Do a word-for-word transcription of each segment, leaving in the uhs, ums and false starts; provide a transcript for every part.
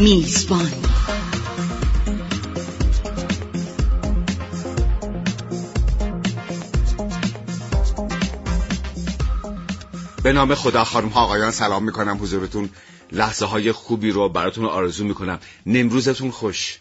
میزبان. به نام خدا، خانم ها آقایان، سلام میکنم حضورتون. لحظه های خوبی رو براتون آرزو میکنم. نمروزتون خوش.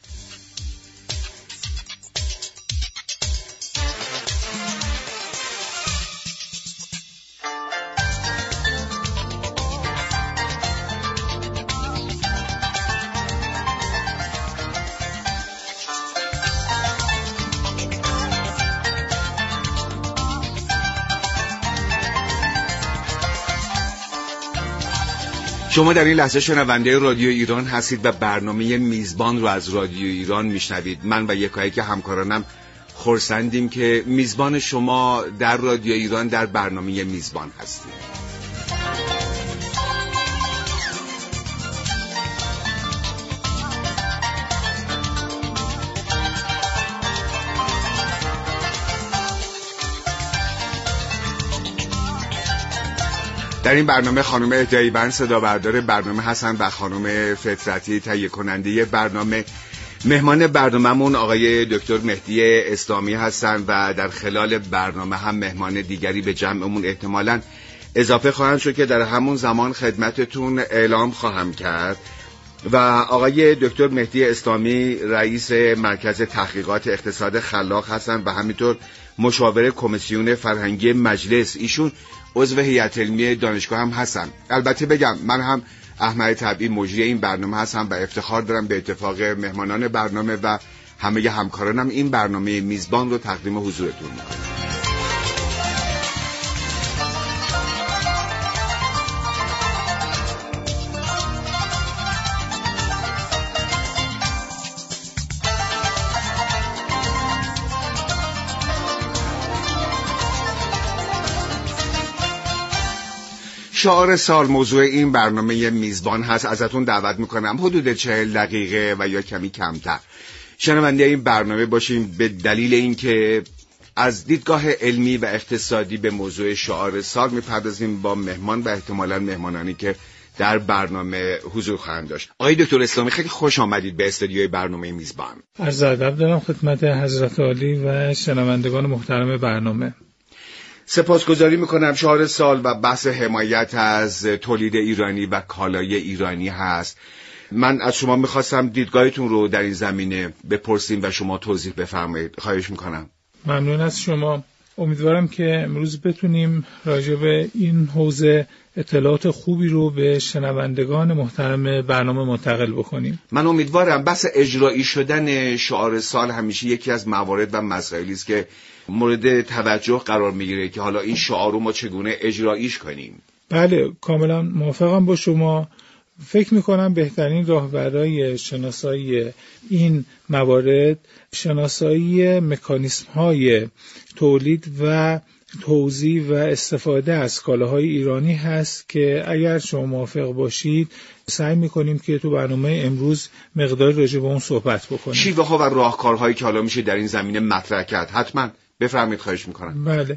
شما در این لحظه شنونده رادیو ایران هستید و برنامه میزبان رو از رادیو ایران میشنوید. من و یکایک همکارانم خرسندیم که میزبان شما در رادیو ایران در برنامه میزبان هستیم. در این برنامه خانم اهدایی‌بند صدا بردار برنامه هستن و خانم فطرتی تهیه کننده برنامه. مهمان برنامه‌مون آقای دکتر مهدی اسلامی هستن و در خلال برنامه هم مهمان دیگری به جمعمون احتمالاً اضافه خواهند شد که در همون زمان خدمتتون اعلام خواهم کرد. و آقای دکتر مهدی اسلامی رئیس مرکز تحقیقات اقتصاد خلاق هستن و همینطور مشاور کمیسیون فرهنگی مجلس. ایشون عضو هیئت علمی دانشگاه هم هستن. البته بگم من هم احمد طبعی مجری این برنامه هستم و افتخار دارم به اتفاق مهمانان برنامه و همه همکارانم این برنامه میزبان رو تقدیم حضورتون میکنم. شعار سال موضوع این برنامه میزبان هست. ازتون دعوت میکنم حدود چهل دقیقه و یا کمی کمتر شنونده این برنامه باشیم، به دلیل اینکه از دیدگاه علمی و اقتصادی به موضوع شعار سال میپردازیم با مهمان و احتمالاً مهمانانی که در برنامه حضور خواهند داشت. آقای دکتر اسلامی خیلی خوش آمدید به استودیوی برنامه میزبان. عرض ادب دارم خدمت حضرت عالی و شنوندگان محترم برنامه. سپاسگزاری میکنم. شعار سال و بحث حمایت از تولید ایرانی و کالای ایرانی هست. من از شما میخواستم دیدگاهتون رو در این زمینه بپرسیم و شما توضیح بفرمایید. خواهش میکنم. ممنون از شما. امیدوارم که امروز بتونیم راجع به این حوزه اطلاعات خوبی رو به شنوندگان محترم برنامه منتقل بکنیم. من امیدوارم. بحث اجرایی شدن شعار سال همیشه یکی از موارد و مسائلی است که مورد توجه قرار میگیره که حالا این شعار رو ما چگونه اجراییش کنیم. بله، کاملا موافقم با شما. فکر میکنم بهترین راه برای شناسایی این موارد شناسایی مکانیسم های تولید و توزیع و استفاده از کالاهای ایرانی هست که اگر شما موافق باشید سعی میکنیم که تو برنامه امروز مقدار راجع به اون صحبت بکنیم. شیوه ها و راهکارهایی که حالا میشه در این زمینه مطرح کرد حتما بفرمایید. خواهش میکنم. بله،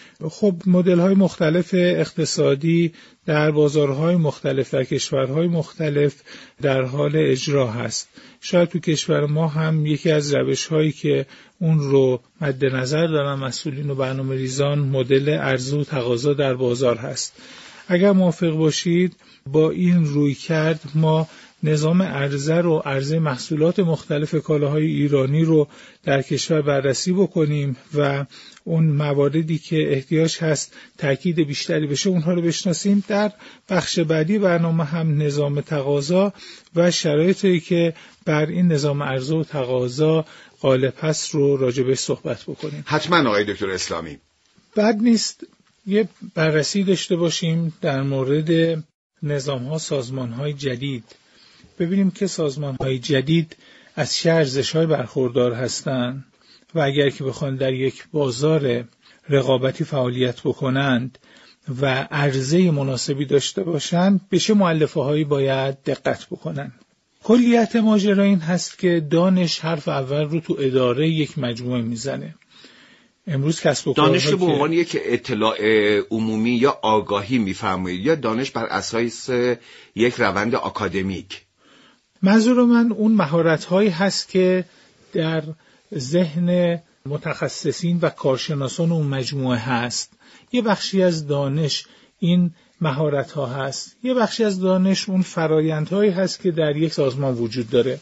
خب مدل های مختلف اقتصادی در بازارهای مختلف و کشورهای مختلف در حال اجرا هست. شاید تو کشور ما هم یکی از روش هایی که اون رو مد نظر دارن مسئولین و برنامه ریزان مدل عرضه و تقاضا در بازار هست. اگر موافق باشید با این روی کرد ما نظام عرضه رو عرضه محصولات مختلف کالاهای ایرانی رو در کشور بررسی بکنیم و اون مواردی که احتیاج هست تاکید بیشتری بشه اونها رو بشناسیم. در بخش بعدی برنامه هم نظام تقاضا و شرایطی که بر این نظام عرضه و تقاضا غالب هست رو راجع بهش صحبت بکنیم. حتما آقای دکتر اسلامی. بد نیست یه بررسی داشته باشیم در مورد نظام‌ها، سازمان‌های جدید. ببینیم که سازمان‌های جدید از چه ارزش‌های برخوردار هستند و اگر که بخوان در یک بازار رقابتی فعالیت بکنند و عرضه مناسبی داشته باشند به چه مؤلفه‌هایی باید دقت بکنند. کلیت ماجرا این هست که دانش حرف اول رو تو اداره یک مجموعه میزنه. امروز کسب و کارها دانش به عنوان یک اطلاع عمومی یا آگاهی میفرمایید یا دانش بر اساس یک روند آکادمیک؟ منظور من اون مهارت‌هایی هست که در ذهن متخصصین و کارشناسان اون مجموعه هست. یه بخشی از دانش این مهارت‌ها هست، یه بخشی از دانش اون فرایندهایی هست که در یک سازمان وجود داره.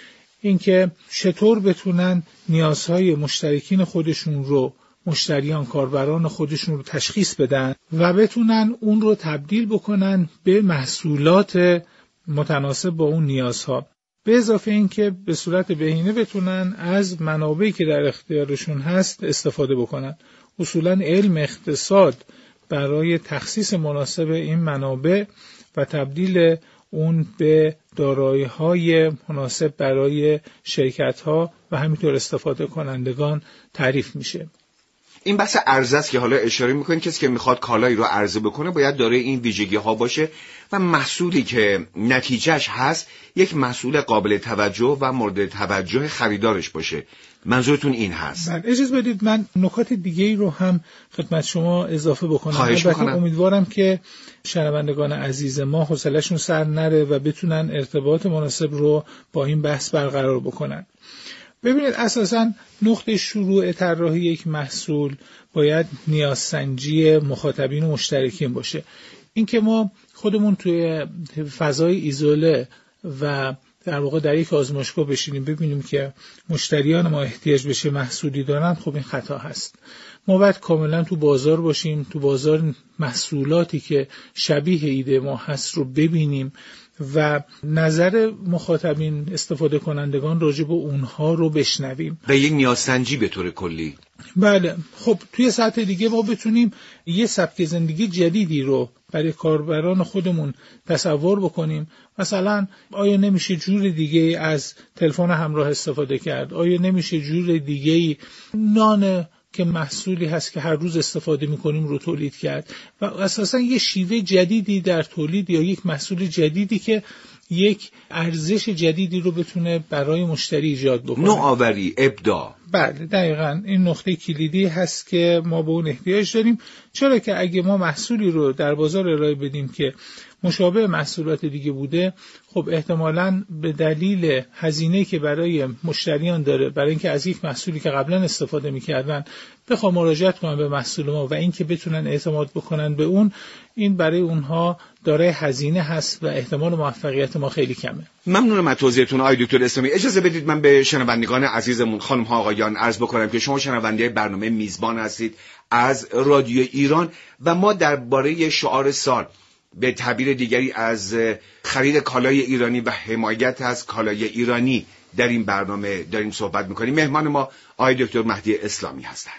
اینکه چطور بتونن نیازهای مشترکین خودشون رو، مشتریان، کاربران خودشون رو تشخیص بدن و بتونن اون رو تبدیل بکنن به محصولات متناسب با اون نیازها. به اضافه اینکه به صورت بهینه بتونن از منابعی که در اختیارشون هست استفاده بکنن. اصولاً علم اقتصاد برای تخصیص مناسب این منابع و تبدیل اون به دارایی‌های مناسب برای شرکت‌ها و همینطور استفاده کنندگان تعریف میشه. این بحث عرضه است که حالا اشاره میکنید کسی که میخواد کالایی رو عرضه بکنه باید دارای این ویژگی ها باشه و محصولی که نتیجهش هست یک محصول قابل توجه و مورد توجه خریدارش باشه. منظورتون این هست؟ بله، اجازه بدید من نکات دیگه ای رو هم خدمت شما اضافه بکنم. خواهش میکنم. امیدوارم که شنوندگان عزیز ما حوصله‌شون سر نره و بتونن ارتباط مناسب رو با این بحث برقرار بکنن. ببینید اساساً نقطه شروع طراحی یک محصول باید نیازسنجی مخاطبین و مشترکین باشه. اینکه ما خودمون توی فضای ایزوله و در واقع در یک آزمایشگاه بشینیم ببینیم که مشتریان ما احتیاج بشه محصولی دارن، خب این خطا هست. ما باید کاملا تو بازار باشیم، تو بازار محصولاتی که شبیه ایده ما هست رو ببینیم و نظر مخاطبین، استفاده کنندگان راجع به اونها رو بشنویم و یک نیازسنجی به طور کلی. بله، خب توی سطح دیگه ما بتونیم یه سبک زندگی جدیدی رو برای کاربران خودمون تصور بکنیم. مثلا آیا نمیشه جور دیگه از تلفن همراه استفاده کرد؟ آیا نمیشه جور دیگه نان که محصولی هست که هر روز استفاده میکنیم رو تولید کرد و اساسا یه شیوه جدیدی در تولید یا یک محصول جدیدی که یک ارزش جدیدی رو بتونه برای مشتری ایجاد بکنه. نوآوری، ابداع. بله دقیقاً این نقطه کلیدی هست که ما به اون احتیاج داریم، چرا که اگه ما محصولی رو در بازار ارائه بدیم که مشابه محصولات دیگه بوده، خب احتمالاً به دلیل هزینه‌ای که برای مشتریان داره برای اینکه از یک محصولی که قبلا استفاده می‌کردن بخوام مراجعت کنن به محصول ما و اینکه بتونن اعتماد بکنن به اون، این برای اونها دارای هزینه هست و احتمال موفقیت ما خیلی کمه. ممنونم از توضیحتون آقای دکتر اسلامی. اجازه بدید من به شنوندگان عزیزمون خانم ها آقایان عرض بکنم که شما شنونده برنامه میزبان هستید از رادیو ایران و ما درباره شعار سال، به تعبیر دیگری از خرید کالای ایرانی و حمایت از کالای ایرانی در این برنامه داریم صحبت میکنیم. مهمان ما آقای دکتر مهدی اسلامی هستند.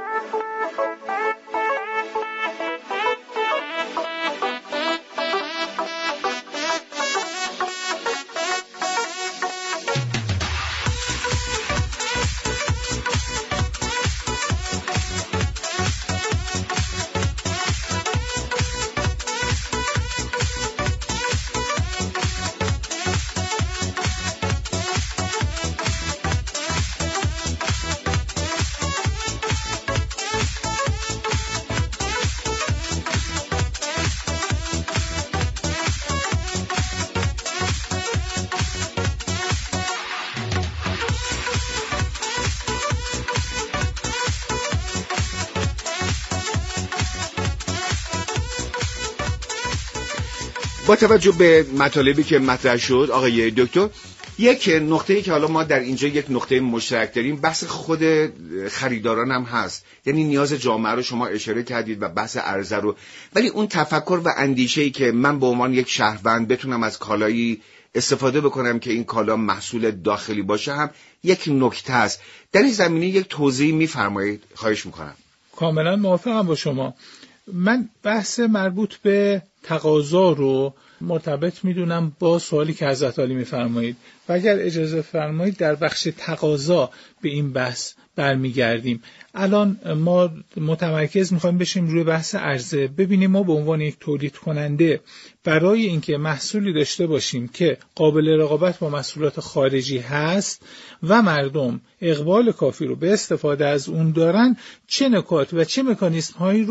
با توجه به مطالبی که مطرح شد آقای دکتر، یک نقطه‌ای که حالا ما در اینجا یک نقطه مشترک داریم بحث خود خریداران هم هست، یعنی نیاز جامعه رو شما اشاره کردید و بحث عرضه رو، ولی اون تفکر و اندیشه‌ای که من به عنوان یک شهروند بتونم از کالایی استفاده بکنم که این کالا محصول داخلی باشه هم یک نکته است. در این زمینه یک توضیح می‌فرمایید خواهش می‌کنم. کاملا موافقم با شما. من بحث مربوط به تقاضا رو مرتبط میدونم با سوالی که حضرت عالی میفرمایید و اگر اجازه فرمایید در بخش تقاضا به این بحث برمیگردیم. الان ما متمرکز میخوایم بشیم روی بحث عرضه. ببینیم ما به عنوان یک تولید کننده برای اینکه محصولی داشته باشیم که قابل رقابت با محصولات خارجی هست و مردم اقبال کافی رو به استفاده از اون دارن، چه نکات و چه مکانیزم هایی رو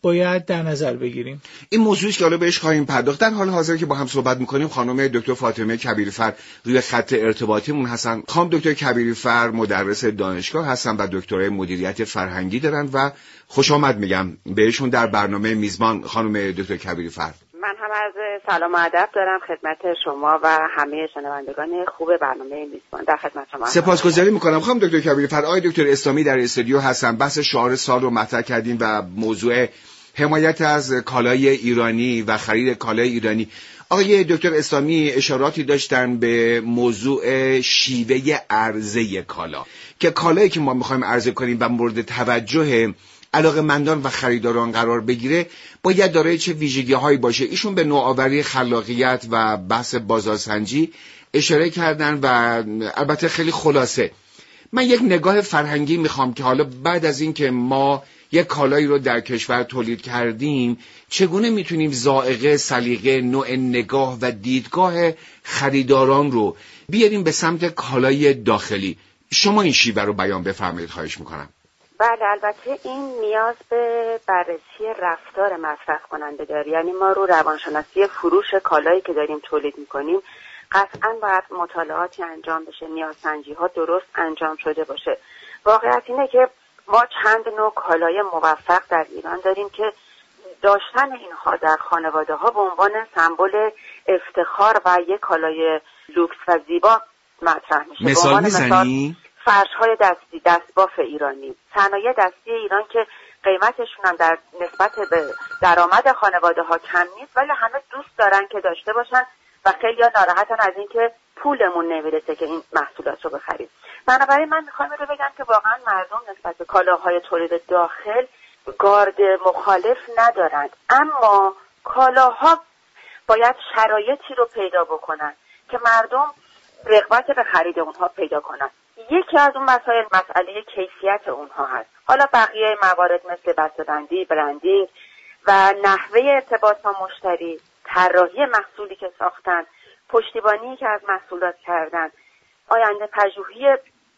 باید در نظر بگیریم. این موضوعی که حالا بهش خواهیم پرداخت. در حال حاضر که با هم صحبت می‌کنیم خانم دکتر فاطمه کبیری‌فر روی خط ارتباطیمون هستن. خانم دکتر کبیری‌فر مدرس دانشگاه هستن و دکترای مدیریت فرهنگی دارن و خوش آمد میگم بهشون در برنامه میزبان. خانم دکتر کبیری‌فر، من هم از سلام و ادب دارم خدمت شما و همه شنوندگان خوب برنامه میزبان. در خدمت شما سپاسگزاری میکنم. خانم دکتر کبیری‌فر، آقای دکتر اسلامی در استودیو هستن. بحث شعار سال رو مطرح کردیم و موضوع حمایت از کالای ایرانی و خرید کالای ایرانی. آقای دکتر اسلامی اشاراتی داشتن به موضوع شیوه عرضه کالا که کالایی که ما میخوایم عرضه کنیم و مورد توجه علاقه‌مندان و خریداران قرار بگیره باید دارای چه ویژگی‌هایی باشه. ایشون به نوآوری، خلاقیت و بحث بازارسنجی اشاره کردن و البته خیلی خلاصه. من یک نگاه فرهنگی میخوام که حالا بعد از این که ما یک کالایی رو در کشور تولید کردیم چگونه میتونیم ذائقه، سلیقه، نوع نگاه و دیدگاه خریداران رو بیاریم به سمت کالای داخلی. شما این شیوه رو بیان بفرمایید خواهش میکنم. بله، البته این نیاز به بررسی رفتار مصرف کننده داره. یعنی ما رو روانشناسی فروش کالایی که داریم تولید میکنیم قطعاً باید مطالعاتی انجام بشه، نیازسنجی ها درست انجام شده باشه. واقعیت اینه که ما چند نوع کالای موفق در ایران داریم که داشتن اینها در خانواده ها به عنوان سمبل افتخار و یک کالای لوکس و زیبا مطرح میشه. مثال میزنی؟ فرش های دستی، دستباف ایرانی، صنایع دستی ایران که قیمتشون هم در نسبت به درآمد خانواده ها کم نیست ولی همه دوست دارن که داشته باشن و خیلی ها ناراحتن از اینکه پولمون نمیرسه که این محصولات رو بخریم. بنابراین من میخوام رو بگم که واقعا مردم نسبت به کالاهای تولید داخل گارد مخالف ندارند، اما کالاها باید شرایطی رو پیدا بکنن که مردم رغبت به خرید اونها پیدا کنن. یکی از اون مسائل مسئله کیفیت اونها هست. حالا بقیه موارد مثل بسته‌بندی، برندینگ و نحوه ارتباط با مشتری، طراحی محصولی که ساختن، پشتیبانی که از محصولات کردن، آینده پژوهی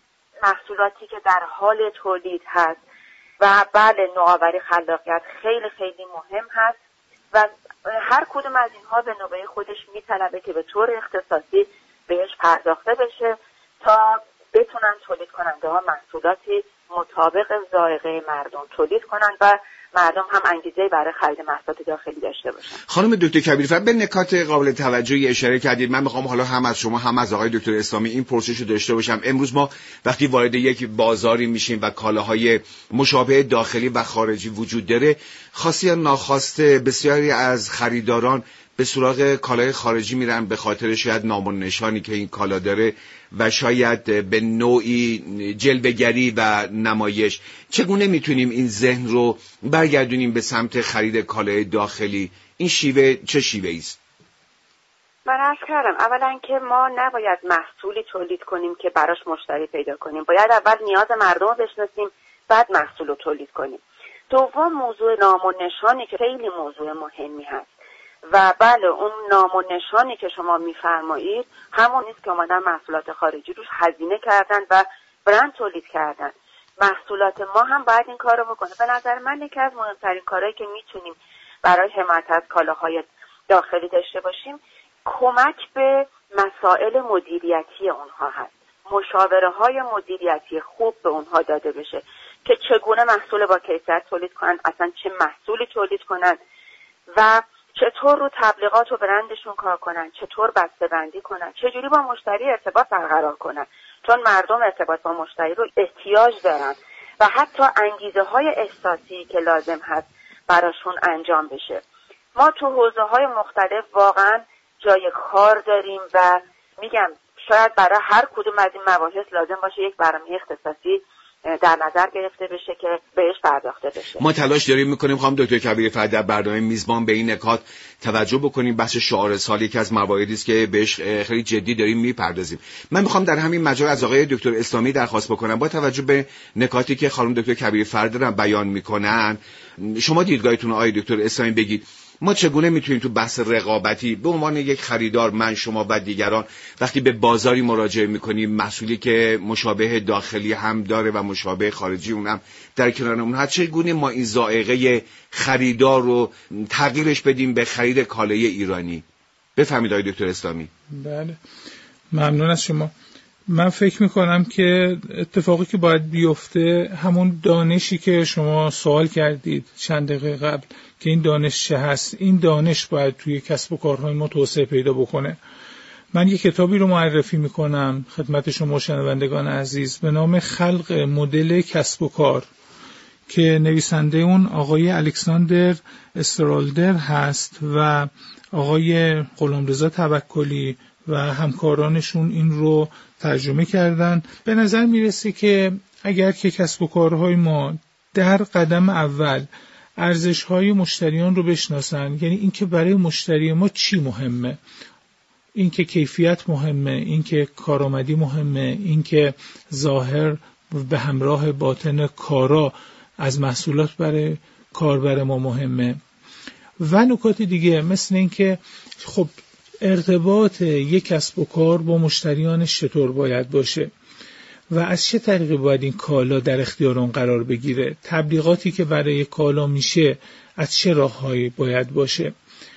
محصولاتی که در حال تولید هست و بله نوآوری، خلاقیت خیلی خیلی مهم هست و هر کدوم از اینها به نوبه خودش میطلبه که به طور اختصاصی بهش پرداخته بشه تا بتونن تولید کننده ها محصولاتی مطابق ذائقه مردم تولید کنن و مردم هم انگیزه برای خرید محصولات داخلی داشته باشن. خانم دکتر کبیری‌فر به نکات قابل توجهی اشاره کردید. من میخوام حالا هم از شما هم از آقای دکتر اسلامی این پرسش رو داشته باشم. امروز ما وقتی وارد یک بازاری میشیم و کالاهای مشابه داخلی و خارجی وجود داره، خواسته یا ناخواسته بسیاری از خریداران به سراغ کالای خارجی میرن به خاطر شاید نام و نشانی که این کالا داره و شاید به نوعی جلوه‌گری و نمایش. چگونه میتونیم این ذهن رو برگردونیم به سمت خرید کالای داخلی؟ این شیوه چه شیوه‌ای است؟ من عرض کردم اولا که ما نباید محصولی تولید کنیم که براش مشتری پیدا کنیم. باید اول نیاز مردم رو بشناسیم بعد محصول رو تولید کنیم. دوم موضوع نام و نشانی که خیلی موضوع مهمی هست و بله اون نام و نشانی که شما میفرمایید همون نیست که اومدن محصولات خارجی روش هزینه کردن و برند تولید کردن. محصولات ما هم باید این کار رو بکنه. به نظر من یکی از مهمترین کارهایی که میتونیم برای حمایت از کالاهای داخلی داشته باشیم کمک به مسائل مدیریتی اونها هست. مشاوره های مدیریتی خوب به اونها داده بشه که چگونه محصول با کیفیت تولید کنن، اصلا چه محصولی تولید کنن و چطور رو تبلیغات و برندشون کار کنن، چطور بسته‌بندی کنن، چجوری با مشتری ارتباط برقرار کنن، چون مردم ارتباط با مشتری رو احتیاج دارن و حتی انگیزه های احساسی که لازم هست براشون انجام بشه. ما تو حوزه های مختلف واقعا جای کار داریم و میگم شاید برای هر کدوم از این مباحث لازم باشه یک برنامه اختصاصی در نظر گرفته بشه که بهش پرداخته بشه. ما تلاش داریم میکنیم خانم دکتر کبیری‌فر در برنامه میزبان به این نکات توجه بکنیم. بحث شعار سال یکی از مواردی است که بهش خیلی جدی داریم میپردازیم. من میخوام در همین مجال از آقای دکتر اسلامی درخواست بکنم با توجه به نکاتی که خانم دکتر کبیری‌فر دارن بیان میکنن شما دیدگاهتون آقای دکتر اسلامی بگید. ما چگونه میتونیم تو بحث رقابتی به عنوان یک خریدار، من، شما و دیگران، وقتی به بازاری مراجعه میکنیم، محصولی که مشابه داخلی هم داره و مشابه خارجی اونم در کنار اون هست، چگونه ما این ذائقه خریدار رو تغییرش بدیم به خرید کالای ایرانی؟ بفهمید آقای دکتر اسلامی. بله، ممنون از شما. من فکر میکنم که اتفاقی که باید بیفته همون دانشی که شما سوال کردید چند دقیقه قبل که این دانش چه هست، این دانش باید توی کسب و کارهای ما توسعه پیدا بکنه. من یک کتابی رو معرفی میکنم خدمت شما شنوندگان عزیز به نام خلق مدل کسب و کار که نویسنده اون آقای الکساندر استرالدر هست و آقای غلامرضا توکلی و همکارانشون این رو ترجمه کردن. به نظر میرسه که اگر که کسب و کارهای ما در قدم اول ارزش‌های مشتریان رو بشناسن، یعنی اینکه برای مشتری ما چی مهمه، اینکه کیفیت مهمه، اینکه کارآمدی مهمه، اینکه ظاهر به همراه باطن کارا از محصولات برای کاربر ما مهمه و نکات دیگه مثل اینکه خب ارتباط یک کسب و کار با مشتریانش چطور باید باشه و از چه طریقی باید این کالا در اختیار اون قرار بگیره، تبلیغاتی که برای کالا میشه از چه راههایی باید باشه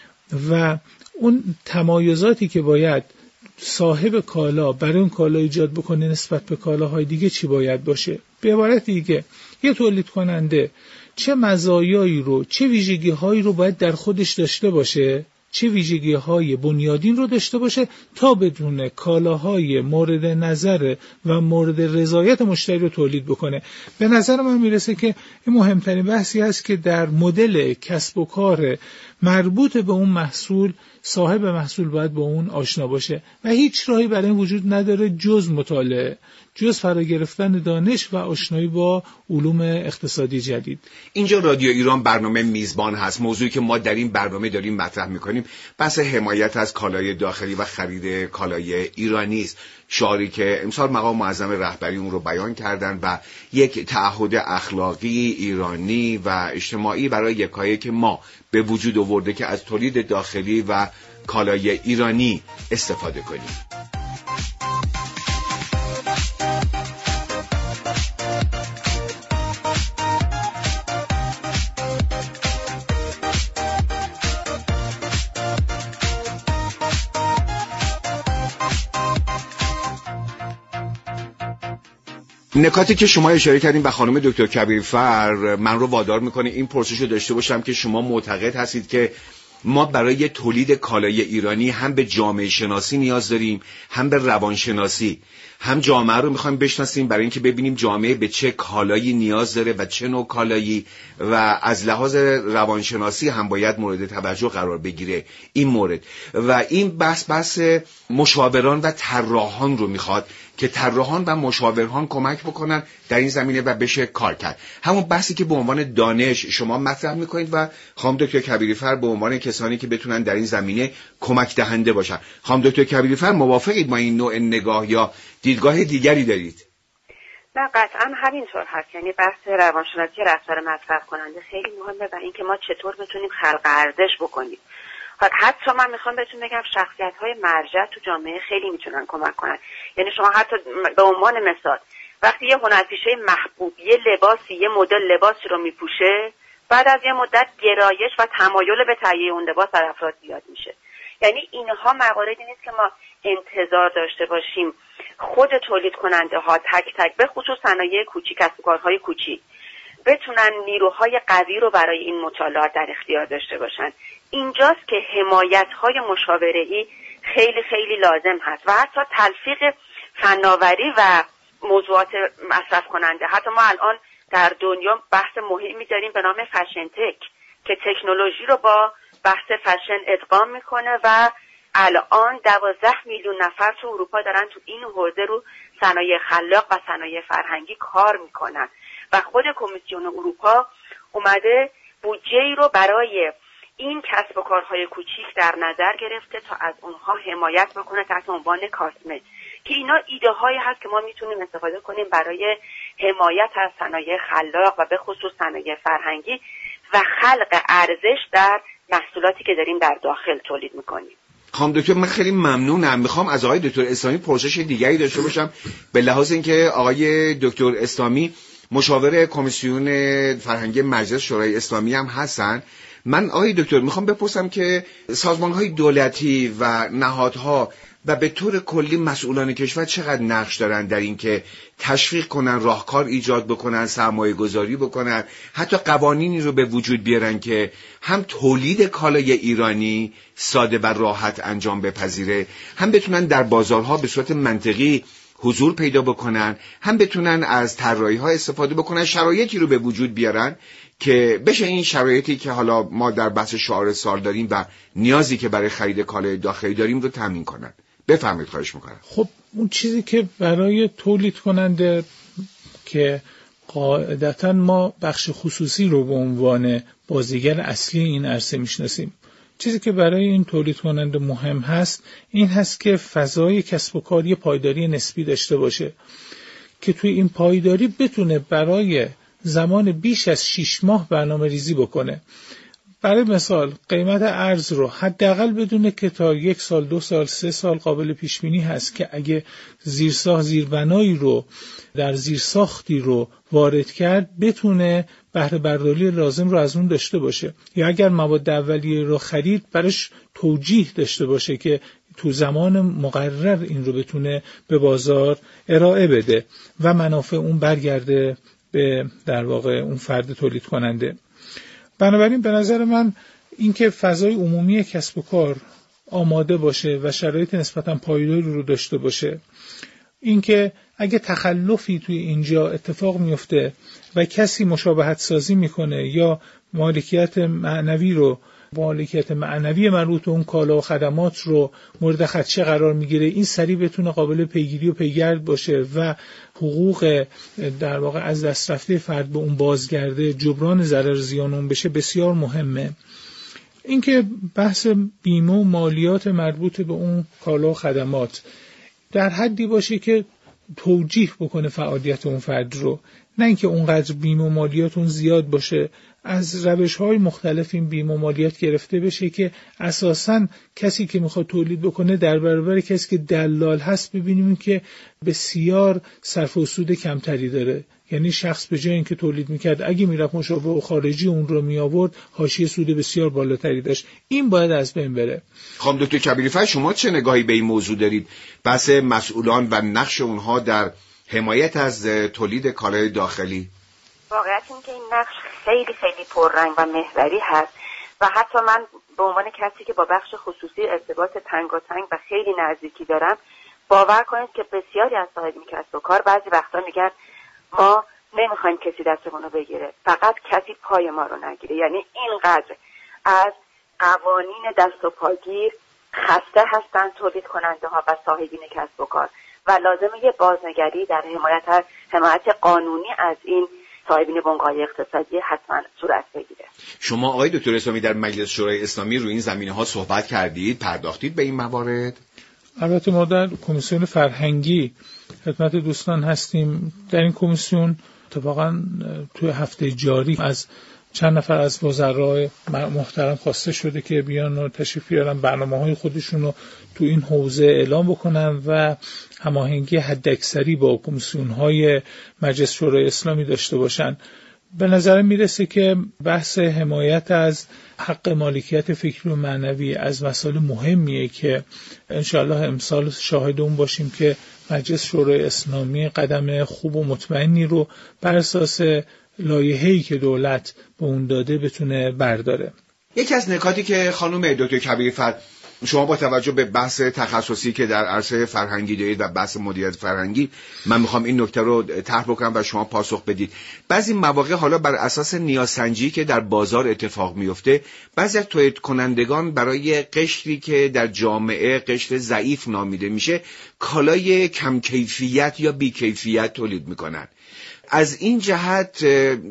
و اون تمایزاتی که باید صاحب کالا برای اون کالا ایجاد بکنه نسبت به کالاهای دیگه چی باید باشه. به عبارت دیگه یه تولید کننده چه مزایایی رو، چه ویژگی‌هایی رو باید در خودش داشته باشه، چه ویژگی‌های بنیادین رو داشته باشه تا بدونه کالاهای مورد نظر و مورد رضایت مشتری رو تولید بکنه. به نظر من میرسه که این مهمترین بحثی هست که در مدل کسب و کار مربوط به اون محصول صاحب محصول باید با اون آشنا باشه و هیچ راهی برای این وجود نداره جز مطالعه، جز فرا گرفتن دانش و آشنایی با علوم اقتصادی جدید. اینجا رادیو ایران برنامه میزبان هست. موضوعی که ما در این برنامه داریم مطرح میکنیم بحث حمایت از کالای داخلی و خرید کالای ایرانی است. شعاری که امسال مقام معظم رهبری اون رو بیان کردن و یک تعهد اخلاقی ایرانی و اجتماعی برای یکایک ما به وجود آورده که از تولید داخلی و کالای ایرانی استفاده کنیم. نکاتی که شما اشاره کردین به خانم دکتر کبیرفر من رو وادار میکنه این پرسش رو داشته باشم که شما معتقد هستید که ما برای تولید کالای ایرانی هم به جامعه شناسی نیاز داریم، هم به روانشناسی، هم جامعه رو میخوایم بشناسیم برای اینکه ببینیم جامعه به چه کالایی نیاز داره و چه نوع کالایی، و از لحاظ روانشناسی هم باید مورد توجه قرار بگیره این مورد. و این بحث بحث مشاوران و طراحان رو میخواد که طراحان و مشاوران کمک بکنن در این زمینه و بشه کار کرد. همون بحثی که به عنوان دانش شما مطرح میکنید و خانم دکتر کبیری‌فر به عنوان کسانی که بتونن در این زمینه کمک دهنده باشن. خانم دکتر کبیری‌فر موافقید با این نوع نگاه یا دیدگاه دیگری دارید؟ نه قطعا همینطور هست. یعنی بحث روانشناسی رفتار مصرف کننده خیلی مهمه و اینکه ما چطور بتونیم خلق ارزش بکنیم. حتی من میخوام بهتون بگم شخصیت‌های مرجع تو جامعه خیلی میتونن کمک کنن. یعنی شما حتی به عنوان مثال وقتی یه هنرپیشه محبوب یه لباسی یه مدل لباسی رو میپوشه، بعد از یه مدت گرایش و تمایل به تهیه اون لباس در افراد زیاد میشه. یعنی اینها مواردی نیست که ما انتظار داشته باشیم خود تولید کننده ها تک تک به خصوص صنایع کوچیک، کسب و کارهای کوچیک بتونن نیروهای قوی رو برای این مطالعات در اختیار داشته باشن. اینجاست که حمایت‌های مشاوره‌ای خیلی خیلی لازم هست و حتی تلفیق فناوری و موضوعات مصرف کننده. حتی ما الان در دنیا بحث مهمی داریم به نام فشن تک که تکنولوژی رو با بحث فشن ادغام میکنه و الان دوازده میلیون نفر تو اروپا دارن تو این حوزه رو صنایع خلاق و صنایع فرهنگی کار میکنن و خود کمیسیون اروپا اومده بودجه‌ای رو برای این کسب و کارهای کوچیک در نظر گرفته تا از اونها حمایت بکنه تحت عنوان کاسمه، که اینا ایده هایی هست که ما میتونیم استفاده کنیم برای حمایت از صنایع خلاق و به خصوص صنایع فرهنگی و خلق ارزش در محصولاتی که داریم در داخل تولید میکنیم. خانم دکتر من خیلی ممنونم. میخوام از آقای دکتر اسلامی پرسش دیگری داشته باشم به لحاظ اینکه آقای دکتر اسلامی مشاور کمیسیون فرهنگی مجلس شورای اسلامی هم هستن. من آقای دکتر میخوام بپرسم که سازمان‌های دولتی و نهادها و به طور کلی مسئولان کشور چقدر نقش دارن در این که تشویق کنن، راهکار ایجاد بکنن، سرمایه گذاری بکنن، حتی قوانینی رو به وجود بیارن که هم تولید کالای ایرانی ساده و راحت انجام بپذیره، هم بتونن در بازارها به صورت منطقی حضور پیدا بکنن، هم بتونن از طراحی‌ها استفاده بکنن، شرایطی رو به وجود بیارن که بشه این شرایطی که حالا ما در بحث شعار سال داریم و نیازی که برای خرید کالای داخلی داریم رو تامین کنن. بفرمایید خواهش میکنم. خب اون چیزی که برای تولید کننده که قاعدتا ما بخش خصوصی رو به عنوان بازیگر اصلی این عرصه میشناسیم، چیزی که برای این تولید کننده مهم هست این هست که فضای کسب و کار یه پایداری نسبی داشته باشه که توی این پایداری بتونه برای زمان بیش از شش ماه برنامه ریزی بکنه. برای مثال قیمت ارز رو حداقل بدونه که تا یک سال، دو سال، سه سال قابل پیش بینی هست که اگه زیرساخت زیربنایی رو در زیرساختی رو وارد کرد بتونه بهره برداری لازم رو از اون داشته باشه، یا اگر مواد اولیه رو خرید براش توجیه داشته باشه که تو زمان مقرر این رو بتونه به بازار ارائه بده و منافع اون برگرده به در واقع اون فرد تولید کننده. بنابراین به نظر من اینکه فضای عمومی کسب و کار آماده باشه و شرایط نسبتاً پایداری رو داشته باشه، اینکه اگه تخلفی توی اینجا اتفاق میفته و کسی مشابهت سازی میکنه یا مالکیت معنوی رو مالکیت معنوی مربوط به اون کالا و خدمات رو مورد خدشه قرار میگیره، این سریع بتونه قابل پیگیری و پیگرد باشه و حقوق در واقع از دست رفته فرد به اون بازگرده، جبران ضرر زیان اون بشه، بسیار مهمه. اینکه بحث بیمه و مالیات مربوط به اون کالا و خدمات در حدی باشه که توجیه بکنه فعالیت اون فرد رو، نه اینکه اونقدر بیمه و مالیات اون زیاد باشه. از روش‌های مختلف این بیمه و مالیات گرفته بشه که اساساً کسی که میخواد تولید بکنه در برابر کسی که دلال هست ببینیم که بسیار صرف و سود کمتری داره. یعنی شخص به جای اینکه تولید میکرد اگه میرفت مشابه و خارجی اون رو میآورد حاشیه سود بسیار بالاتری داشت. این باید از بین بره. خانم دکتر کبیری‌فر شما چه نگاهی به این موضوع دارید؟ بحث مسئولان و نقش اونها در حمایت از تولید کالای داخلی. واقعیت این که این نقش خیلی خیلی پررنگ و محوری هست و حتی من به عنوان کسی که با بخش خصوصی ارتباط تنگاتنگ و خیلی نزدیکی دارم، باور کنید که بسیاری از صاحبین کسب و کار بعضی وقتا میگن ما نمیخوایم کسی دستمون رو بگیره، فقط کسی پای ما رو نگیره. یعنی اینقدر از قوانین دست و پاگیر خسته هستن تولید کننده ها و صاحبین کسب و کار و لازمه یه بازنگری در حمایت حمایت قانونی از این صاحبین بنگاه‌های اقتصادی حتما صورت بگیره. شما آقای دکتر اسلامی در مجلس شورای اسلامی روی این زمینه‌ها صحبت کردید، پرداختید به این موارد؟ البته ما در کمیسیون فرهنگی خدمت دوستان هستیم. در این کمیسیون اتفاقا توی هفته جاری از چند نفر از وزرای محترم خواسته شده که بیان و تشریف بیارن برنامه‌های خودشون رو تو این حوزه اعلام بکنن و هماهنگی حداکثری با کمیسیون‌های مجلس شورای اسلامی داشته باشن. به نظر میرسه که بحث حمایت از حق مالکیت فکری و معنوی از مسائل مهمیه که انشاءالله امسال شاهد اون باشیم که مجلس شورای اسلامی قدم خوب و مطمئنی رو بر اساس لایحه‌ای که دولت به اون داده بتونه برداره. یکی از نکاتی که خانم دکتر کبیری‌فر شما با توجه به بحث تخصصی که در عرصه فرهنگی دارید و بحث مدیریت فرهنگی، من میخوام این نکته رو طرح بکنم و شما پاسخ بدید. بعضی مواقع حالا بر اساس نیازسنجی که در بازار اتفاق میفته، بعضی از تولید کنندگان برای قشری که در جامعه قشر ضعیف نامیده میشه کالای کم کیفیت یا بی کیفیت تولید میکنن. از این جهت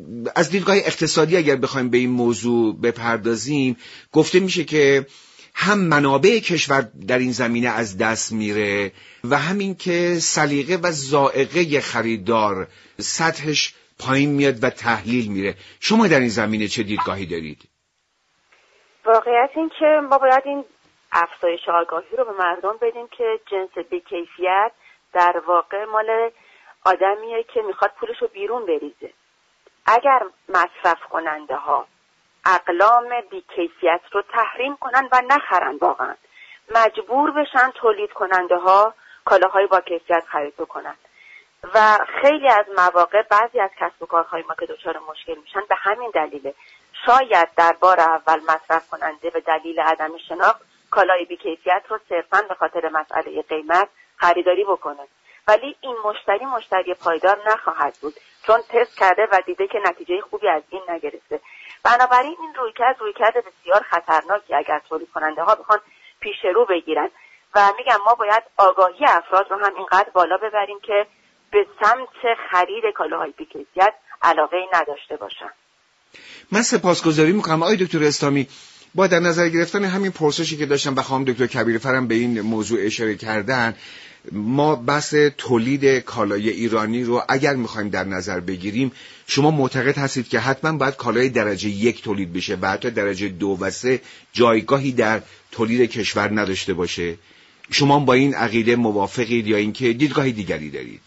از دیدگاه اقتصادی اگر بخوایم به این موضوع بپردازیم، گفته میشه که هم منابع کشور در این زمینه از دست میره و همین که سلیقه و ذائقه خریدار سطحش پایین میاد و تحلیل میره. شما در این زمینه چه دیدگاهی دارید؟ واقعیت این که ما باید این افزایش آگاهی رو به مردم بدیم که جنس بی‌کیفیت در واقع مال آدمیه که میخواد پولشو بیرون بریزه. اگر مصرف کننده ها اقلام بی‌کیفیت رو تحریم کنن و نخرن، واقعا مجبور بشن تولید کننده ها کالاهای با کیفیت خرید بکنن و خیلی از مواقع بعضی از کسب و کارهای ما که دچار مشکل میشن به همین دلیله. شاید در بار اول مصرف کننده به دلیل عدم شناخت کالای بی‌کیفیت رو صرفاً به خاطر مسئله قیمت خریداری بکنه، ولی این مشتری مشتری پایدار نخواهد بود چون تست کرده و دیده که نتیجه خوبی از این نگرفته. بنابراین این رویکرد رویکرد بسیار خطرناکی اگر تولید کننده ها بخوان پیش رو بگیرن و میگم ما باید آگاهی افراد رو هم اینقدر بالا ببریم که به سمت خرید کالاهای بی‌کیفیت علاقه نداشته باشن. من سپاسگزاری میکنم آقای دکتر اسلامی. با در نظر گرفتن همین پرسشی که داشتم و خانم دکتر کبیرفرم به این موضوع اشاره کردن، ما بحث تولید کالای ایرانی رو اگر میخوایم در نظر بگیریم، شما معتقد هستید که حتما باید کالای درجه یک تولید بشه و حتی درجه دو و سه جایگاهی در تولید کشور نداشته باشه؟ شما با این عقیده موافقید یا اینکه دیدگاه دیگری دارید؟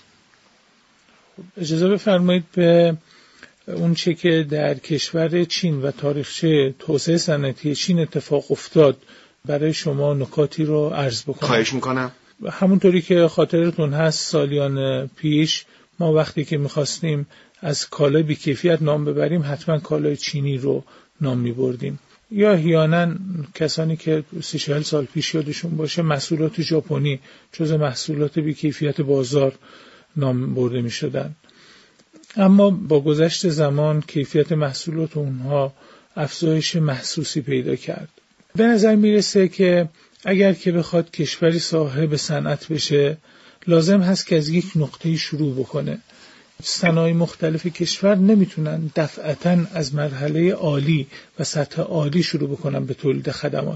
اجازه بفرمایید به اون چه که در کشور چین و تاریخچه توسعه صنعتی چین اتفاق افتاد برای شما نکاتی رو عرض بکنم. خواهش میکنم. همونطوری که خاطرتون هست سالیان پیش ما وقتی که میخواستیم از کالای بی‌کیفیت نام ببریم حتما کالای چینی رو نام میبردیم، یا احیانا کسانی که سی چهل سال پیش یادشون باشه محصولات ژاپنی جز محصولات بی‌کیفیت بازار نام برده میشدن. اما با گذشت زمان کیفیت محصولات اونها افزایش محسوسی پیدا کرد. به نظر میرسه که اگر که بخواد کشوری صاحب صنعت بشه لازم هست که از یک نقطه شروع بکنه. صنایع مختلف کشور نمیتونن دفعتاً از مرحله عالی و سطح عالی شروع بکنن به تولید خدمات.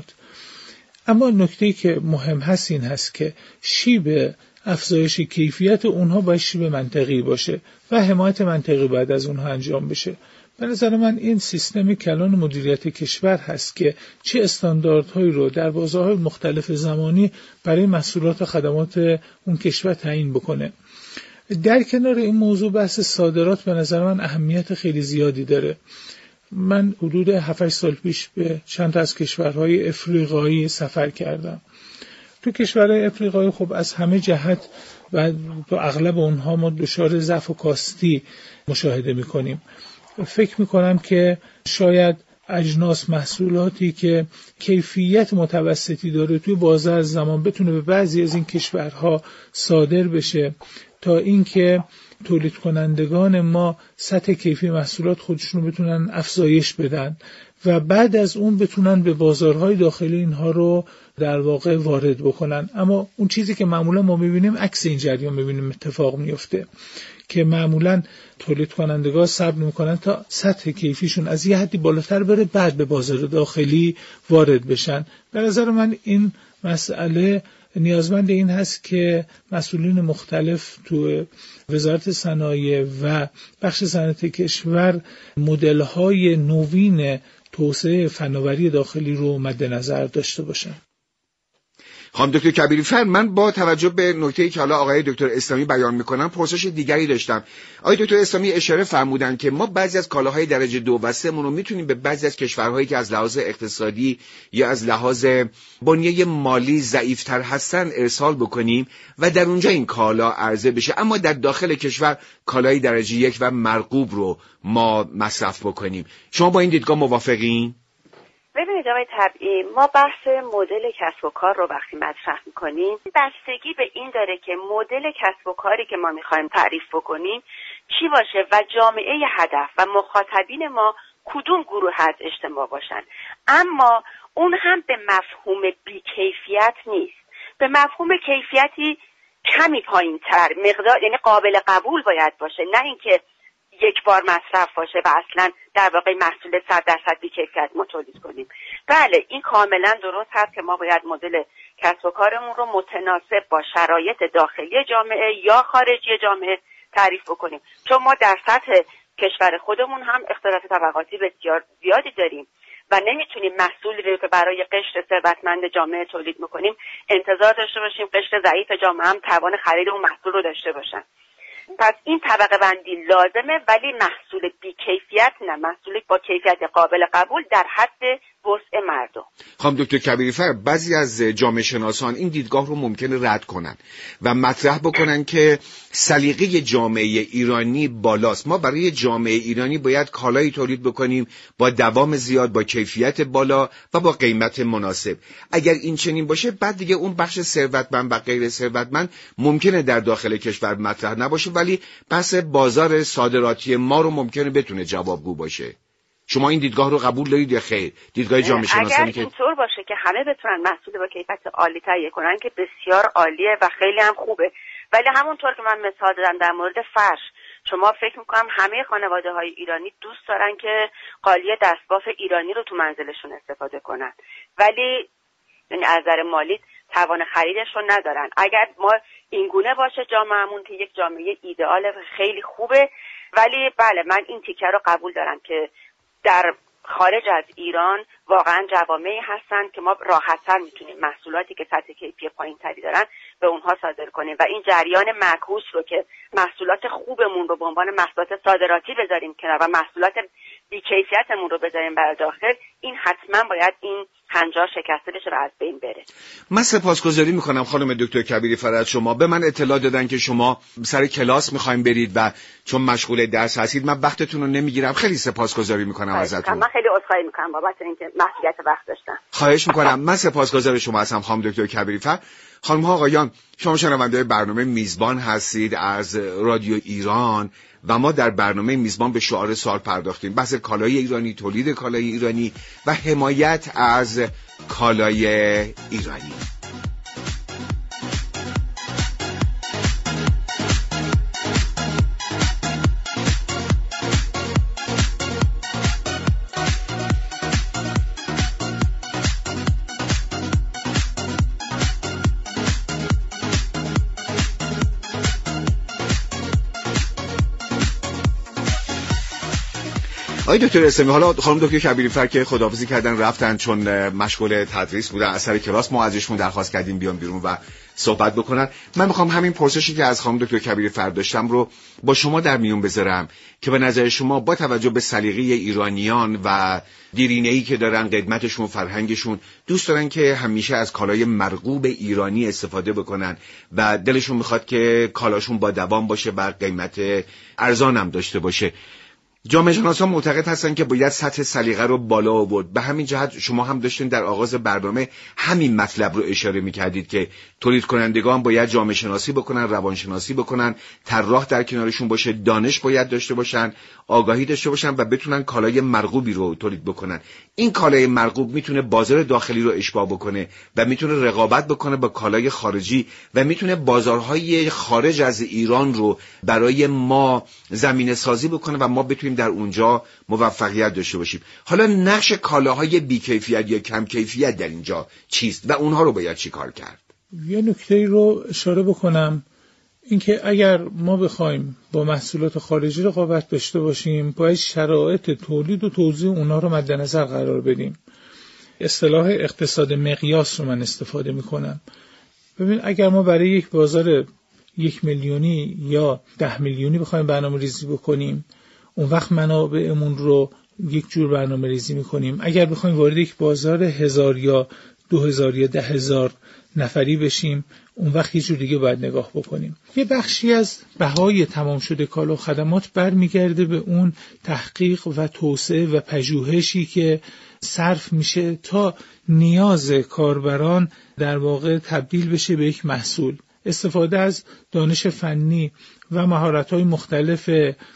اما نکته‌ای که مهم هست این هست که شیب افزایش کیفیت اونها باید شیب منطقی باشه و حمایت منطقی باید از اونها انجام بشه. به نظر من این سیستم کلان مدیریت کشور هست که چه استانداردهایی رو در بازارهای مختلف زمانی برای محصولات و خدمات اون کشور تعیین بکنه. در کنار این موضوع بحث صادرات به نظر من اهمیت خیلی زیادی داره. من حدود هفت هشت سال پیش به چند تا از کشورهای افریقایی سفر کردم. تو کشورهای افریقایی خب از همه جهت و تو اغلب اونها ما دچار ضعف و کاستی مشاهده می‌کنیم. فکر می‌کنم که شاید اجناس محصولاتی که کیفیت متوسطی داره توی بازار زمان بتونه به بعضی از این کشورها صادر بشه تا اینکه تولید کنندگان ما سطح کیفی محصولات خودشون رو بتونن افزایش بدن و بعد از اون بتونن به بازارهای داخلی اینها رو در واقع وارد بکنن. اما اون چیزی که معمولا ما میبینیم عکس این جریان میبینیم اتفاق میفته که معمولا تولید کنندگان صبر میکنن تا سطح کیفیشون از یه حدی بالاتر بره بعد به بازار داخلی وارد بشن. به نظر من این مسئله نیازمند این هست که مسئولین مختلف تو وزارت صنایع و بخش صنعت کشور مدل‌های نوین توسعه فناوری داخلی رو مد نظر داشته باشن. خانم دکتر کبیرفر، من با توجه به نکته‌ای که حالا آقای دکتر اسلامی بیان میکنن پرسش دیگری داشتم. آقای دکتر اسلامی اشاره فرمودن که ما بعضی از کالاهای درجه دو و سه رو میتونیم به بعضی از کشورهایی که از لحاظ اقتصادی یا از لحاظ بنیه مالی ضعیفتر هستن ارسال بکنیم و در اونجا این کالا عرضه بشه، اما در داخل کشور کالای درجه یک و مرغوب رو ما مصرف بکنیم. شما با این دیدگاه موافقین؟ ببینید آقای طبعی، ما بحث مدل کسب و کار رو وقتی مطرح می‌کنیم بستگی به این داره که مدل کسب و کاری که ما می‌خوایم تعریف بکنیم چی باشه و جامعه هدف و مخاطبین ما کدوم گروه از اجتماع باشن. اما اون هم به مفهوم بی‌کیفیت نیست، به مفهوم کیفیتی کمی پایین‌تر، مقدار یعنی قابل قبول باید باشه، نه اینکه یک بار مصرف باشه و اصلا در واقع محصول صد درصد بی‌کیفیت ما تولید کنیم. بله این کاملا درست هست که ما باید مدل کسب و کارمون رو متناسب با شرایط داخلی جامعه یا خارجی جامعه تعریف بکنیم، چون ما در سطح کشور خودمون هم اختلاف طبقاتی بسیار زیادی داریم و نمیتونیم محصولی رو که برای قشر ثروتمند جامعه تولید میکنیم انتظار داشته باشیم قشر ضعیف جامعه هم توان خرید اون محصول رو داشته باشن. پس این طبقه بندی لازمه، ولی محصول بی کیفیت نه، محصول با کیفیت قابل قبول در حد وسع مردم. خانم دکتر کبیری فر، بعضی از جامعه شناسان این دیدگاه رو ممکنه رد کنن و مطرح بکنن که سلیقه جامعه ایرانی بالاست. ما برای جامعه ایرانی باید کالایی تولید بکنیم با دوام زیاد، با کیفیت بالا و با قیمت مناسب. اگر این چنین باشه، بعد دیگه اون بخش ثروتمند و غیر ثروتمند ممکنه در داخل کشور مطرح نباشه، ولی بحث بازار صادراتی ما رو ممکنه بتونه جوابگو باشه. شما این دیدگاه رو قبول دارید یا خیر؟ دیدگاه جامعه شناسانی که اگر اینطور باشه که همه بتونن محصول با کیفیت عالی تهیه کنن که بسیار عالیه و خیلی هم خوبه، ولی همونطور که من مثال دادم در مورد فرش، شما فکر میکنم همه خانواده های ایرانی دوست دارن که قالی دستباف ایرانی رو تو منزلشون استفاده کنن، ولی یعنی از نظر مالی توان خریدش رو ندارن. اگر ما اینگونه باشه جامعهمون که یک جامعه ایدئال خیلی خوبه، ولی بله من این تیکه رو قبول دارم که در خارج از ایران واقعا جوامعی هستن که ما راحت‌تر میتونیم محصولاتی که سطح کیفی پایین‌تری دارن به اونها صادر کنیم و این جریان معکوس رو که محصولات خوبمون رو به عنوان محصولات صادراتی بذاریم کنار و محصولات بی‌کیفیتمون رو بذاریم بر داخل، این حتما باید این هنجار شکسته بشه و از بین بره. من سپاسگزاری میکنم خانم دکتر کبیری فر. شما به من اطلاع دادن که شما سر کلاس میخوایم برید و چون مشغول درس هستید من وقتتون رو نمیگیرم. خیلی سپاسگزاری میکنم ازتون. من خیلی عذرخواهی میکنم بابت اینکه محدودیت وقت داشتم. خواهش میکنم. من سپاسگزار شما هستم خانم دکتر کبیری فر. خانم ها آقایان، شما شنونده برنامه میزبان هستید از رادیو ایران و ما در برنامه میزبان به شعار سال پرداختیم، بحث کالای ایرانی، تولید کالای ایرانی و حمایت از کالای ایرانی. آقای دکتر اسلامی، حالا خانم دکتر کبیری فر که خداحافظی کردن رفتن چون مشغول تدریس بودن اثر کلاس، ما ازشون درخواست کردیم بیان بیرون و صحبت بکنن. من میخوام همین پرسشی که از خانم دکتر کبیری فر داشتم رو با شما در میون بذارم که به نظر شما با توجه به سلیقه ایرانیان و دیرینه‌ای که دارن، قدمتشون و فرهنگشون، دوست دارن که همیشه از کالای مرغوب ایرانی استفاده بکنن و دلشون میخواد که کالاشون با دوام باشه و قیمت ارزان هم داشته باشه. جامعه شناسان معتقد هستن که باید سطح سلیقه رو بالا آورد. به همین جهت شما هم داشتین در آغاز برنامه همین مطلب رو اشاره می‌کردید که تولید کنندگان باید جامعه شناسی بکنن، روانشناسی بکنن، طراح در کنارشون باشه، دانش باید داشته باشن، آگاهی داشته باشن و بتونن کالای مرغوبی رو تولید بکنن. این کالای مرغوب میتونه بازار داخلی رو اشباع بکنه و میتونه رقابت بکنه با کالای خارجی و میتونه بازارهای خارج از ایران رو برای ما زمینه سازی بکنه و ما بتونیم در اونجا موفقیت داشته باشیم. حالا نقش کالاهای بی‌کیفیت یا کم کیفیت در اینجا چیست و اونها رو باید چی کار کرد؟ یه نکته‌ای رو اشاره بکنم، اینکه اگر ما بخوایم با محصولات خارجی رقابت داشته باشیم باید شرایط تولید و توزیع اونها رو مد نظر قرار بدیم. اصطلاح اقتصاد مقیاس رو من استفاده میکنم. ببین اگر ما برای یک بازار یک میلیونی یا ده میلیونی بخوایم برنامه ریزی بکنیم، اون وقت منابعمون رو یک جور برنامه ریزی میکنیم. اگر بخوایم وارد یک بازار هزار یا دو هزار یا ده هزار نفری بشیم، اون وقت یه جور دیگه باید نگاه بکنیم. یه بخشی از بهای تمام شده کالا و خدمات برمیگرده به اون تحقیق و توسعه و پژوهشی که صرف میشه تا نیاز کاربران در واقع تبدیل بشه به یک محصول. استفاده از دانش فنی و مهارت‌های مختلف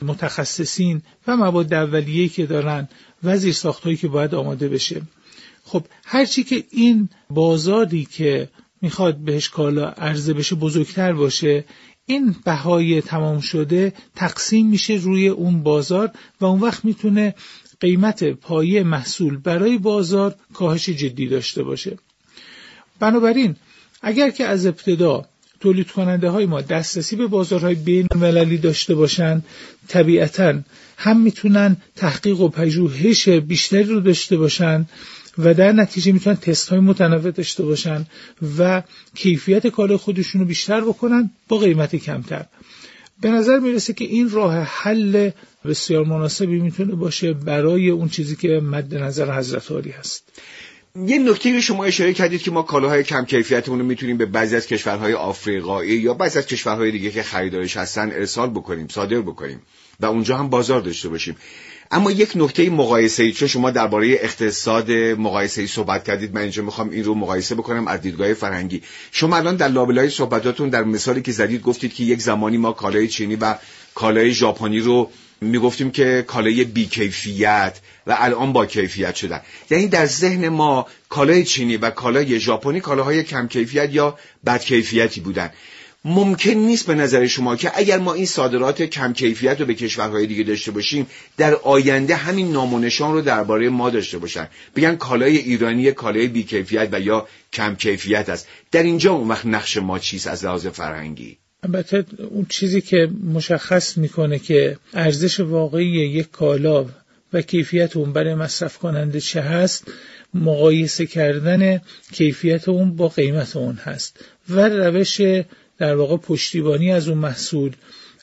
متخصصین و مواد اولیه‌ای که دارن و زیرساخت‌هایی که باید آماده بشه. خب هرچی که این بازاری که میخواد بهش کالا عرضه بشه بزرگتر باشه، این بهای تمام شده تقسیم میشه روی اون بازار و اون وقت میتونه قیمت پایه محصول برای بازار کاهش جدی داشته باشه. بنابراین اگر که از ابتدا تولید کننده های ما دسترسی به بازارهای بین المللی داشته باشن، طبیعتاً هم میتونن تحقیق و پژوهش بیشتری رو داشته باشن و در نتیجه میتونن تست های متنوع داشته باشن و کیفیت کالای خودشون رو بیشتر بکنن با قیمت کمتر. به نظر میرسه که این راه حل بسیار مناسبی میتونه باشه برای اون چیزی که مد نظر حضرت عالی هست. یه نکته رو شما اشاره کردید که ما کالاهای کم کیفیتمون رو میتونیم به بعضی از کشورهای آفریقایی یا بعضی از کشورهای دیگه که خریدارش هستن ارسال بکنیم، صادر بکنیم و اونجا هم بازار داشته باشیم. اما یک نکته مقایسه‌ای، چون شما درباره اقتصاد مقایسه‌ای صحبت کردید، من اینجا میخوام این رو مقایسه بکنم از دیدگاه فرهنگی. شما الان در لابلای صحبتاتون در مثالی که زدید گفتید که یک زمانی ما کالای چینی و کالای ژاپنی رو میگفتیم که کالای بیکیفیت و الان با کیفیت شدن. یعنی در ذهن ما کالای چینی و کالای ژاپنی کالاهای کم کیفیت یا بد کیفیتی بودن. ممکن نیست به نظر شما که اگر ما این صادرات کم کیفیت رو به کشورهای دیگه داشته باشیم، در آینده همین نام و نشان رو درباره ما داشته باشن، بگن کالای ایرانی کالای بی کیفیت و یا کم کیفیت است؟ در اینجا اون وقت نقش ما چیست از لحاظ فرهنگی؟ البته اون چیزی که مشخص میکنه که ارزش واقعی یک کالا و کیفیت اون برای مصرف کننده چه هست، مقایسه کردن کیفیت اون با قیمت اون هست و روش در واقع پشتیبانی از اون محصول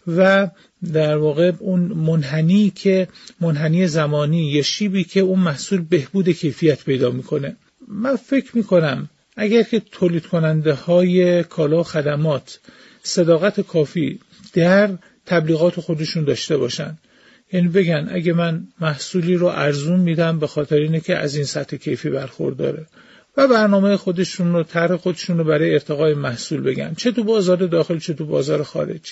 و در واقع اون منحنی که منحنی زمانی یا شیبی که اون محصول بهبود کیفیت پیدا میکنه. من فکر میکنم اگر که تولید کننده های کالا و خدمات صداقت کافی در تبلیغات خودشون داشته باشن، یعنی بگن اگه من محصولی رو ارزون میدم به خاطر اینه که از این سطح کیفی برخورداره و برنامه خودشون رو طرح خودشون رو برای ارتقای محصول بگن، چه تو بازار داخل چه تو بازار خارج.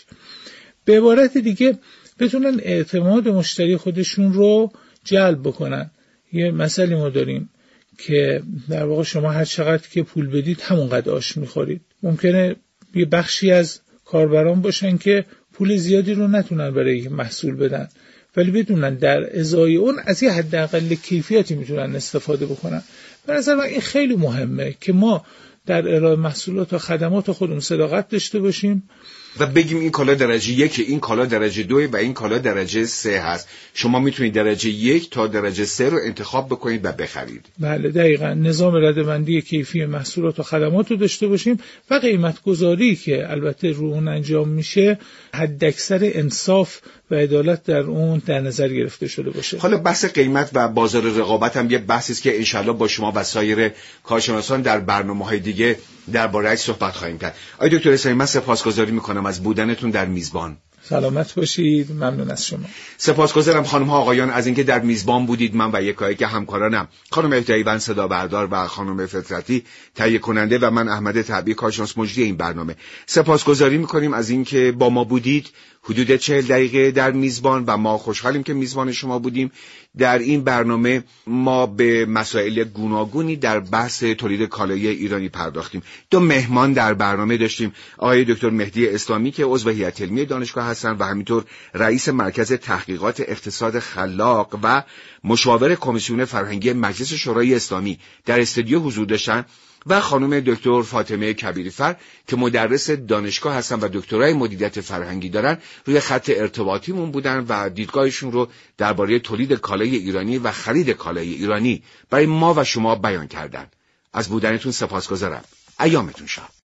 به عبارت دیگه بتونن اعتماد مشتری خودشون رو جلب بکنن. یه مسئله ما داریم که در واقع شما هر چقدر که پول بدید همونقدر آش میخورید. ممکنه یه بخشی از کاربران باشن که پول زیادی رو نتونن برای محصول بدن، ولی بدونن در ازای اون از یه حداقل کیفیتی میتونن استفاده بکنن. به نظر من این خیلی مهمه که ما در ارائه محصولات و خدمات خودمون صداقت داشته باشیم و بگیم این کالا درجه یک، این کالا درجه دو و این کالا درجه سه هست. شما میتونید درجه یک تا درجه سه رو انتخاب بکنید و بخرید. بله دقیقاً. نظام رده‌بندی کیفی محصولات و خدمات رو داشته باشیم و قیمت گذاری که البته رو اون انجام میشه حداکثر انصاف و عدالت در اون در نظر گرفته شده باشه. حالا بحث قیمت و بازار رقابت هم یه بحثی است که انشالله با شما و سایر کارشناسان در برنامه‌های دیگه درباره‌اش صحبت خواهیم کرد. آقای دکتر اسلامی، من سپاسگزاری میکنم از بودنتون در میزبان. سلامت باشید. ممنون از شما. سپاسگزارم خانم ها آقایان از اینکه در میزبان بودید. من و یکایی که همکارانم، خانم اهداییوند صدا بردار و خانم فطرتی تهیه کننده و من احمد طبیعی کارشناس مجری این برنامه، سپاسگزاری میکنیم از اینکه با ما بودید حدود چهل دقیقه در میزبان و ما خوشحالیم که میزبان شما بودیم. در این برنامه ما به مسائل گوناگونی در بحث تولید کالای ایرانی پرداختیم. دو مهمان در برنامه داشتیم، آقای دکتر مهدی اسلامی که عضو هیئت علمی دانشگاه هستن و همینطور رئیس مرکز تحقیقات اقتصاد خلاق و مشاور کمیسیون فرهنگی مجلس شورای اسلامی در استودیو حضور داشتن، و خانم دکتر فاطمه کبیری‌فر که مدرس دانشگاه هستن و دکترای مدیریت فرهنگی دارن، روی خط ارتباطیمون بودن و دیدگاهشون رو درباره تولید کالای ایرانی و خرید کالای ایرانی برای ما و شما بیان کردن. از بودنتون سپاسگزارم. ایامتون شاد.